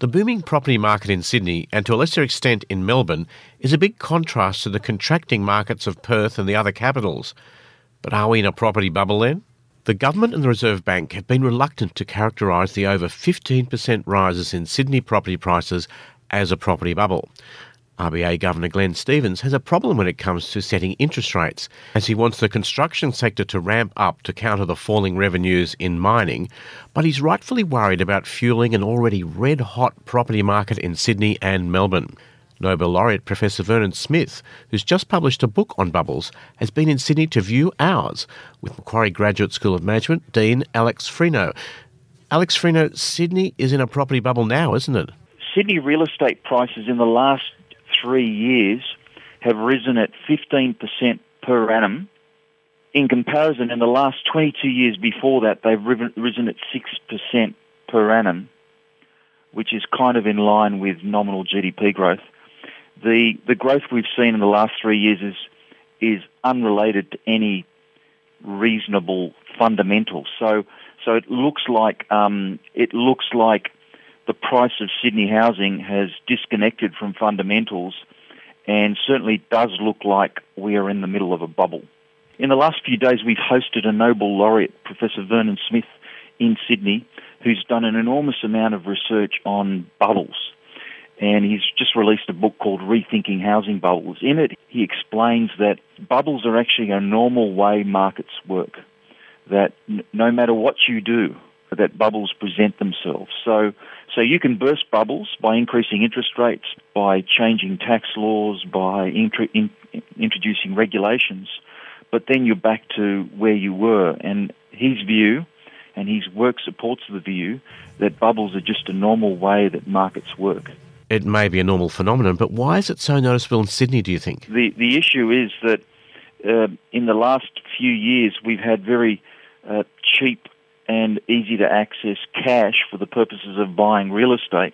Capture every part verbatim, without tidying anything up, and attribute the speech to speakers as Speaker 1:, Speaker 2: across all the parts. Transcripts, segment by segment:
Speaker 1: The booming property market in Sydney, and to a lesser extent in Melbourne, is a big contrast to the contracting markets of Perth and the other capitals. But are we in a property bubble then? The government and the Reserve Bank have been reluctant to characterise the over fifteen percent rises in Sydney property prices as a property bubble. R B A Governor Glenn Stevens has a problem when it comes to setting interest rates, as he wants the construction sector to ramp up to counter the falling revenues in mining, but he's rightfully worried about fuelling an already red-hot property market in Sydney and Melbourne. Nobel laureate Professor Vernon Smith, who's just published a book on bubbles, has been in Sydney to view ours with Macquarie Graduate School of Management Dean Alex Frino. Alex Frino, Sydney is in a property bubble now, isn't it?
Speaker 2: Sydney real estate prices in the last three years have risen at fifteen percent per annum. In comparison, in the last twenty-two years before that, they've risen at six percent per annum, which is kind of in line with nominal G D P growth. The the growth we've seen in the last three years is is unrelated to any reasonable fundamentals. So so it looks like um, it looks like the price of Sydney housing has disconnected from fundamentals, and certainly does look like we are in the middle of a bubble. In the last few days, we've hosted a Nobel laureate, Professor Vernon Smith, in Sydney, who's done an enormous amount of research on bubbles. And he's just released a book called Rethinking Housing Bubbles. In it, he explains that bubbles are actually a normal way markets work, that n- no matter what you do, that bubbles present themselves. So so you can burst bubbles by increasing interest rates, by changing tax laws, by intro, in, introducing regulations, but then you're back to where you were. And his view, and his work supports the view, that bubbles are just a normal way that markets work.
Speaker 1: It may be a normal phenomenon, but why is it so noticeable in Sydney, do you think?
Speaker 2: The, the issue is that uh, in the last few years we've had very uh, cheap and easy to access cash for the purposes of buying real estate,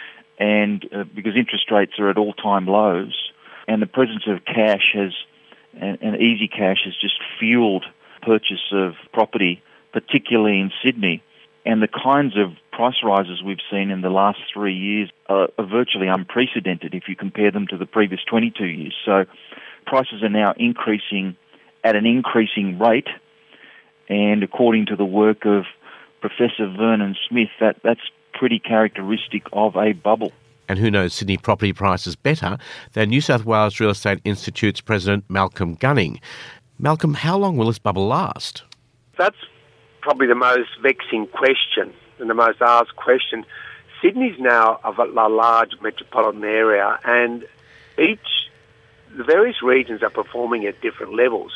Speaker 2: and uh, because interest rates are at all-time lows, and the presence of cash has, and, and easy cash has just fueled purchase of property, particularly in Sydney. And the kinds of price rises we've seen in the last three years are, are virtually unprecedented if you compare them to the previous twenty-two years. So prices are now increasing at an increasing rate, and according to the work of Professor Vernon Smith, that, that's pretty characteristic of a bubble.
Speaker 1: And who knows Sydney property prices better than New South Wales Real Estate Institute's President Malcolm Gunning. Malcolm, how long will this bubble last?
Speaker 3: That's probably the most vexing question and the most asked question. Sydney's now a large metropolitan area, and each, the various regions are performing at different levels.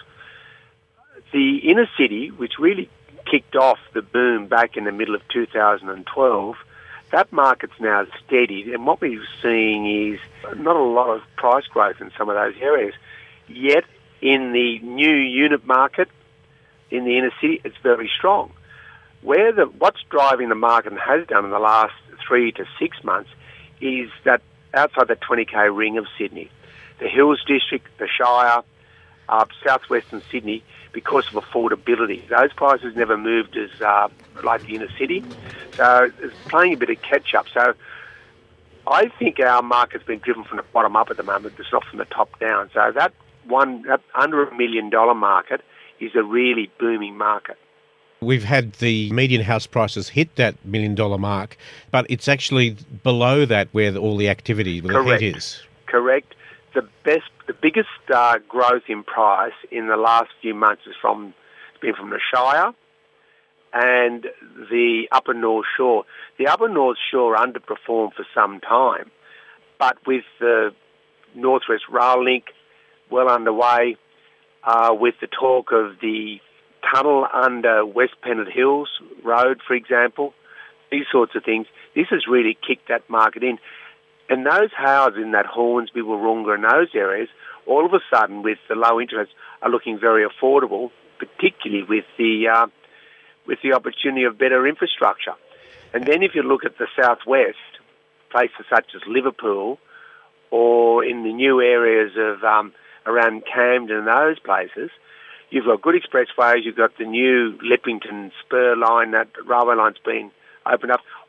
Speaker 3: The inner city, which really kicked off the boom back in the middle of two thousand twelve, that market's now steadied, and what we're seeing is not a lot of price growth in some of those areas. Yet, in the new unit market, in the inner city, it's very strong. Where the what's driving the market and has done in the last three to six months is that outside the twenty K ring of Sydney, the Hills District, the Shire, uh, southwestern Sydney, because of affordability. Those prices never moved as uh, like the inner city. So it's playing a bit of catch-up. So I think our market's been driven from the bottom up at the moment. It's not from the top down. So that one that under a million dollar market is a really booming market.
Speaker 1: We've had the median house prices hit that million dollar mark, but it's actually below that where all the activity, where
Speaker 3: Correct.
Speaker 1: the heat is.
Speaker 3: Correct. The best, the biggest uh, growth in price in the last few months has from been from the Shire and the Upper North Shore. The Upper North Shore underperformed for some time, but with the Northwest Rail Link well underway, uh, with the talk of the tunnel under West Pennant Hills Road, for example, these sorts of things, this has really kicked that market in. And those houses in that Hornsby, Wahroonga and those areas, all of a sudden, with the low interest, are looking very affordable, particularly with the uh, with the opportunity of better infrastructure. And then if you look at the southwest, places such as Liverpool, or in the new areas of um, around Camden and those places, you've got good expressways, you've got the new Leppington spur line, that railway line's been opened up.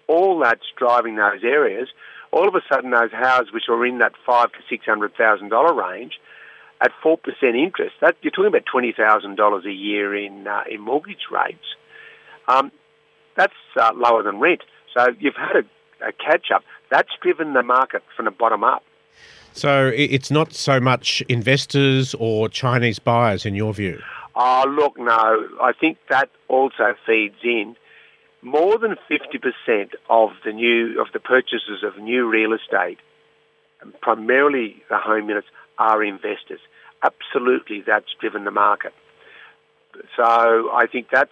Speaker 3: all that's driving those areas. All of a sudden, those houses which are in that five to six hundred thousand dollar range, at four percent interest, that you're talking about twenty thousand dollars a year in uh, in mortgage rates. Um, that's uh, lower than rent. So you've had a, a catch up. That's driven the market from the bottom up.
Speaker 1: So it's not so much investors or Chinese buyers in your view?
Speaker 3: Oh, look, no. I think that also feeds in. More than fifty percent of the new of the purchases of new real estate, and primarily the home units, are investors. Absolutely, that's driven the market. So I think that's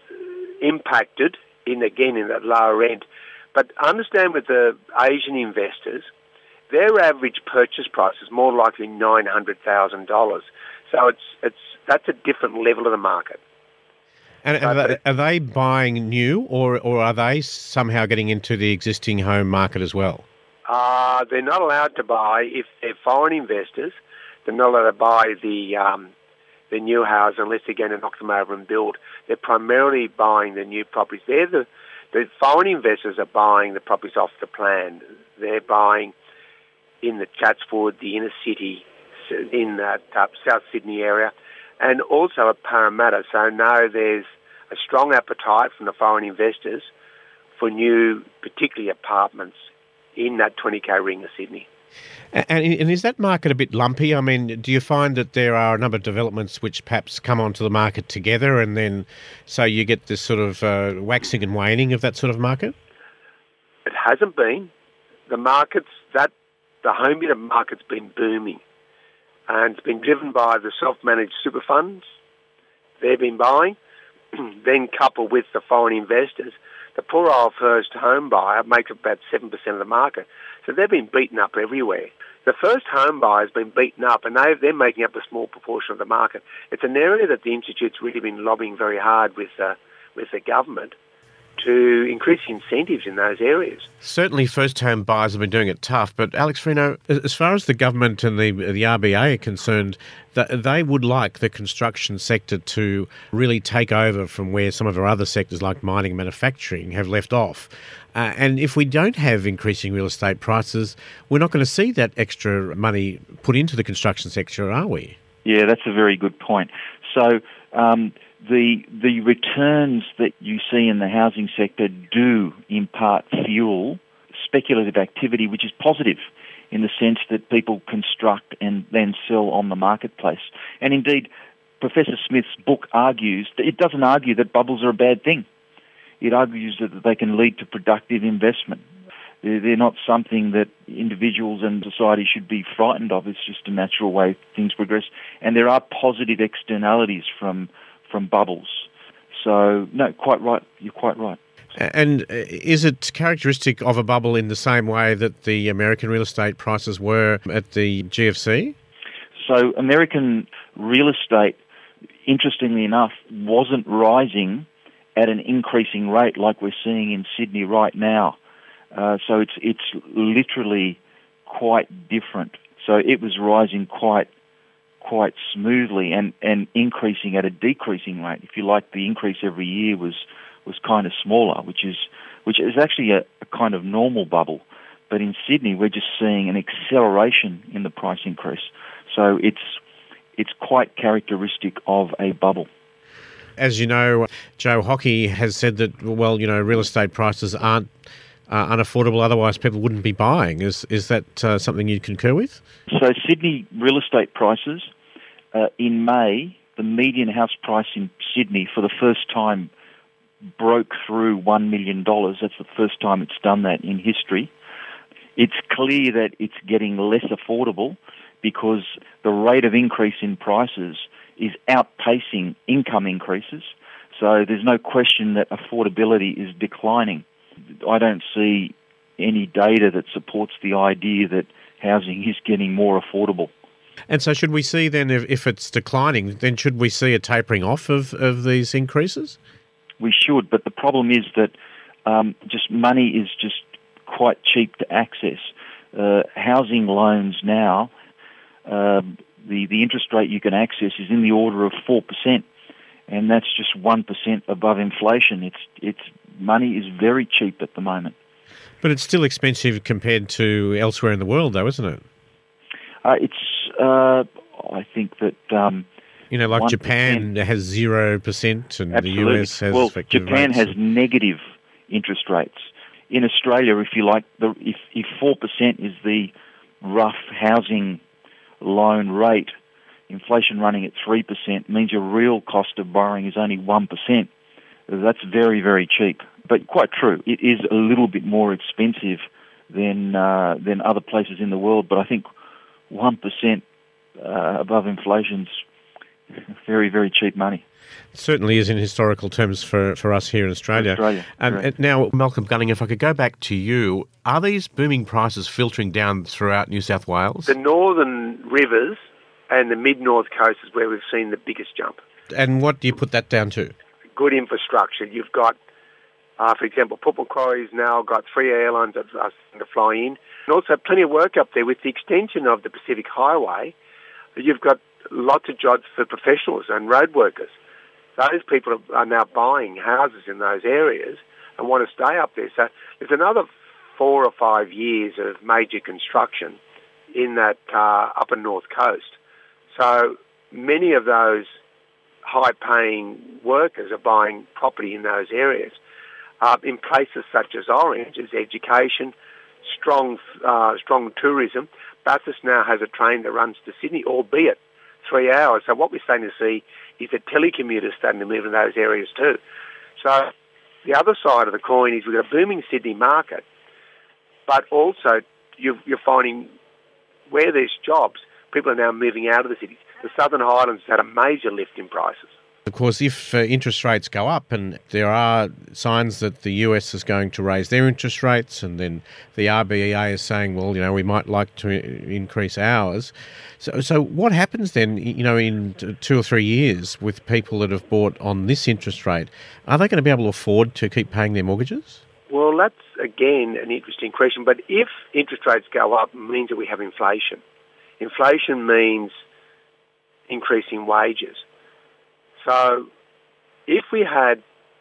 Speaker 3: impacted in again in that lower end. But understand with the Asian investors, their average purchase price is more likely nine hundred thousand dollars. So it's it's that's a different level of the market.
Speaker 1: And are they, are they buying new, or, or are they somehow getting into the existing home market as well?
Speaker 3: Uh, they're not allowed to buy, if they're foreign investors, they're not allowed to buy the um, the new house unless they're going to knock them over and build. They're primarily buying the new properties. They're the, the foreign investors are buying the properties off the plan. They're buying in the Chatswood, the inner city, in that uh, South Sydney area, and also at Parramatta. So no, there's a strong appetite from the foreign investors for new, particularly apartments in that twenty K ring of Sydney.
Speaker 1: And, and is that market a bit lumpy? I mean, do you find that there are a number of developments which perhaps come onto the market together, and then so you get this sort of uh, waxing and waning of that sort of market?
Speaker 3: It hasn't been. The markets, that the home unit market's been booming, and it's been driven by the self-managed super funds. They've been buying. Then coupled with the foreign investors, the poor old first home buyer makes up about seven percent of the market. So they've been beaten up everywhere. The first home buyer has been beaten up, and they, they're making up a small proportion of the market. It's an area that the Institute's really been lobbying very hard with, uh, with the government to increase incentives in those areas.
Speaker 1: Certainly first-home buyers have been doing it tough, but Alex Frino, as far as the government and the the R B A are concerned, they would like the construction sector to really take over from where some of our other sectors like mining and manufacturing have left off. Uh, and if we don't have increasing real estate prices, we're not going to see that extra money put into the construction sector, are we?
Speaker 2: Yeah, that's a very good point. So um, the the returns that you see in the housing sector do in part fuel speculative activity, which is positive in the sense that people construct and then sell on the marketplace. And indeed, Professor Smith's book argues that it doesn't argue that bubbles are a bad thing. It argues that they can lead to productive investment. They're not something that individuals and society should be frightened of. It's just a natural way things progress. And there are positive externalities from from bubbles. So, no, quite right. You're quite right.
Speaker 1: And is it characteristic of a bubble in the same way that the American real estate prices were at the G F C?
Speaker 2: So American real estate, interestingly enough, wasn't rising at an increasing rate like we're seeing in Sydney right now. Uh, so it's it's literally quite different. So it was rising quite quite smoothly and, and increasing at a decreasing rate. If you like, the increase every year was was kind of smaller, which is which is actually a, a kind of normal bubble. But in Sydney, we're just seeing an acceleration in the price increase. So it's it's quite characteristic of a bubble.
Speaker 1: As you know, Joe Hockey has said that, well, you know, real estate prices aren't uh, unaffordable, otherwise people wouldn't be buying. Is is that uh, something you concur with? So
Speaker 2: Sydney real estate prices, uh, in May, the median house price in Sydney for the first time broke through one million dollars. That's the first time it's done that in history. It's clear that it's getting less affordable because the rate of increase in prices is outpacing income increases. So there's no question that affordability is declining. I don't see any data that supports the idea that housing is getting more affordable.
Speaker 1: And so should we see then, if, if it's declining, then should we see a tapering off of, of these increases?
Speaker 2: We should, but the problem is that um, just money is just quite cheap to access. Uh, housing loans now, uh, the, the interest rate you can access is in the order of four percent, and that's just one percent above inflation. It's it's money is very cheap at the moment.
Speaker 1: But it's still expensive compared to elsewhere in the world, though, isn't it?
Speaker 2: Uh, it's, uh, I think that... Um,
Speaker 1: you know, like
Speaker 2: one percent
Speaker 1: Japan has zero percent and
Speaker 2: absolutely.
Speaker 1: the U S has
Speaker 2: well,
Speaker 1: effective
Speaker 2: Japan
Speaker 1: rates.
Speaker 2: has negative interest rates. In Australia, if you like, the, if, if four percent is the rough housing loan rate, inflation running at three percent means your real cost of borrowing is only one percent. That's very, very cheap. But quite true, it is a little bit more expensive than uh, than other places in the world, but I think one percent uh, above inflation's very, very cheap money.
Speaker 1: It certainly is in historical terms for, for us here in Australia.
Speaker 2: Australia
Speaker 1: um, now, Malcolm Gunning, if I could go back to you, are these booming prices filtering down throughout New South Wales?
Speaker 3: The northern rivers and the mid-north coast is where we've seen the biggest jump.
Speaker 1: And what do you put that down to?
Speaker 3: Good infrastructure. You've got, uh, for example, Port Macquarie's now got three airlines that are starting to fly in. And also plenty of work up there with the extension of the Pacific Highway. You've got lots of jobs for professionals and road workers. Those people are now buying houses in those areas and want to stay up there. So there's another four or five years of major construction in that uh, upper north coast. So many of those high-paying workers are buying property in those areas. Uh, in places such as Orange, there's education, strong, uh, strong tourism. Bathurst now has a train that runs to Sydney, albeit three hours. So what we're starting to see is that telecommuters starting to move in those areas too. So the other side of the coin is we've got a booming Sydney market, but also you're, you're finding where there's jobs, people are now moving out of the cities. The Southern Highlands had a major lift in prices.
Speaker 1: Of course, if uh, interest rates go up, and there are signs that the U S is going to raise their interest rates, and then the R B A is saying, well, you know, we might like to increase ours. So, so what happens then, you know, in two or three years with people that have bought on this interest rate? Are they going to be able to afford to keep paying their mortgages?
Speaker 3: Well, that's, again, an interesting question. But if interest rates go up, it means that we have inflation. Inflation means increasing wages. So if we had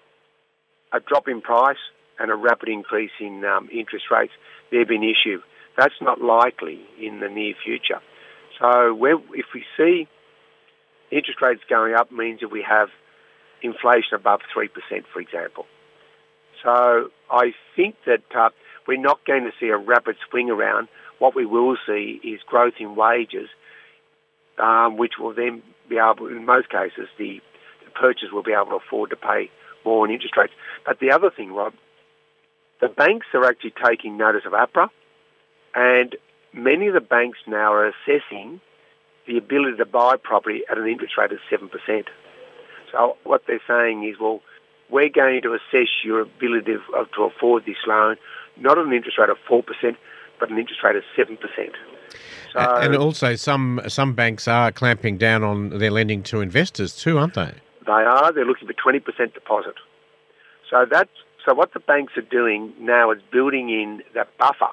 Speaker 3: a drop in price and a rapid increase in um, interest rates, there'd be an issue. That's not likely in the near future. So where, if we see interest rates going up, means that we have inflation above three percent, for example. So I think that uh, we're not going to see a rapid swing around. What we will see is growth in wages, um, which will then be able, in most cases, the purchase will be able to afford to pay more in interest rates. But the other thing, Rob, the banks are actually taking notice of APRA, and many of the banks now are assessing the ability to buy property at an interest rate of seven percent. So what they're saying is, well, we're going to assess your ability to, uh, to afford this loan, not at an interest rate of four percent, but an interest rate of seven percent. So,
Speaker 1: and also some some banks are clamping down on their lending to investors too, aren't they?
Speaker 3: They are. They're looking for twenty percent deposit. So that's, so what the banks are doing now is building in that buffer.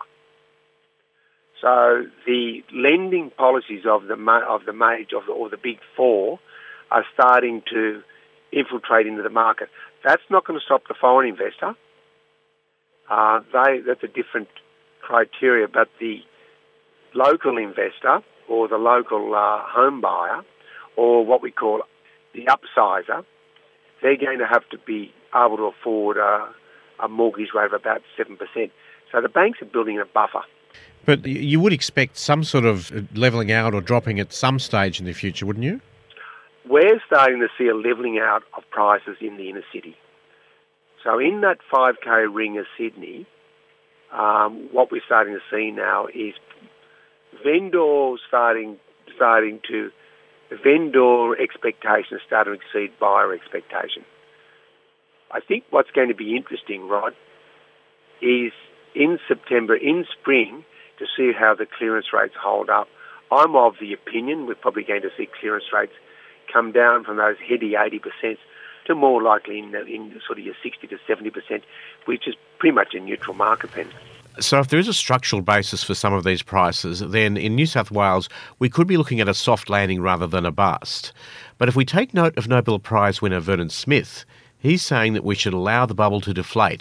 Speaker 3: So the lending policies of the of the major of the, or the big four are starting to infiltrate into the market. That's not going to stop the foreign investor. Uh, they that's a different criteria, but the local investor or the local uh, home buyer, or what we call the upsizer, they're going to have to be able to afford a, a mortgage rate of about seven percent. So the banks are building a buffer.
Speaker 1: But you would expect some sort of levelling out or dropping at some stage in the future, wouldn't you?
Speaker 3: We're starting to see a levelling out of prices in the inner city. So in that five K ring of Sydney, um, what we're starting to see now is vendors starting starting to vendor expectations start to exceed buyer expectation. I think what's going to be interesting, Rod, is in September, in spring, to see how the clearance rates hold up. I'm of the opinion we're probably going to see clearance rates come down from those heady eighty percent to more likely in, in sort of your sixty to seventy percent, which is pretty much a neutral market then.
Speaker 1: So if there is a structural basis for some of these prices, then in New South Wales, we could be looking at a soft landing rather than a bust. But if we take note of Nobel Prize winner Vernon Smith, he's saying that we should allow the bubble to deflate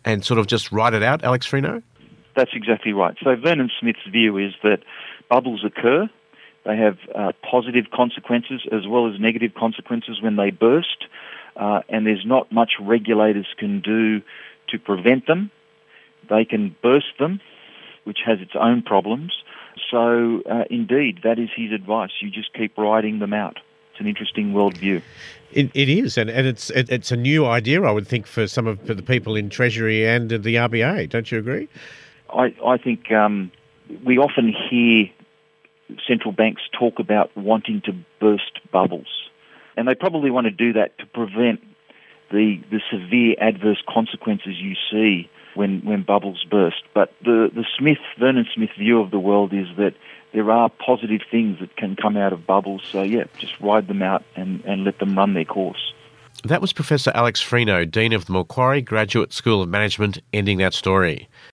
Speaker 1: and sort of just ride it out, Alex Frino?
Speaker 2: That's exactly right. So Vernon Smith's view is that bubbles occur. They have uh, positive consequences as well as negative consequences when they burst, uh, and there's not much regulators can do to prevent them. They can burst them, which has its own problems. So, uh, indeed, that is his advice. You just keep riding them out. It's an interesting worldview.
Speaker 1: It, it is, and, and it's it, it's a new idea, I would think, for some of for the people in Treasury and the R B A. Don't you agree?
Speaker 2: I, I think um, we often hear central banks talk about wanting to burst bubbles, and they probably want to do that to prevent the the severe adverse consequences you see when, when bubbles burst. But the, the Smith, Vernon Smith view of the world is that there are positive things that can come out of bubbles. So, yeah, just ride them out and, and let them run their course.
Speaker 1: That was Professor Alex Frino, Dean of the Macquarie Graduate School of Management, ending that story.